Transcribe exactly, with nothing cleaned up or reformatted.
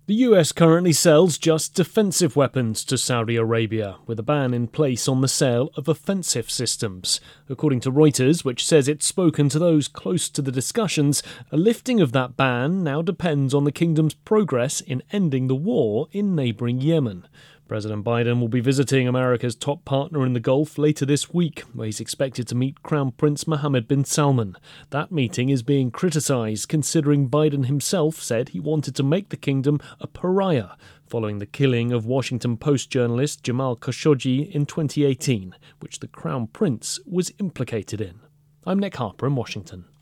The U S currently sells just defensive weapons to Saudi Arabia, with a ban in place on the sale of offensive systems. According to Reuters, which says it's spoken to those close to the discussions, a lifting of that ban now depends on the kingdom's progress in ending the war in neighbouring Yemen. President Biden will be visiting America's top partner in the Gulf later this week, where he's expected to meet Crown Prince Mohammed bin Salman. That meeting is being criticised, considering Biden himself said he wanted to make the kingdom a pariah, following the killing of Washington Post journalist Jamal Khashoggi in twenty eighteen, which the Crown Prince was implicated in. I'm Nick Harper in Washington.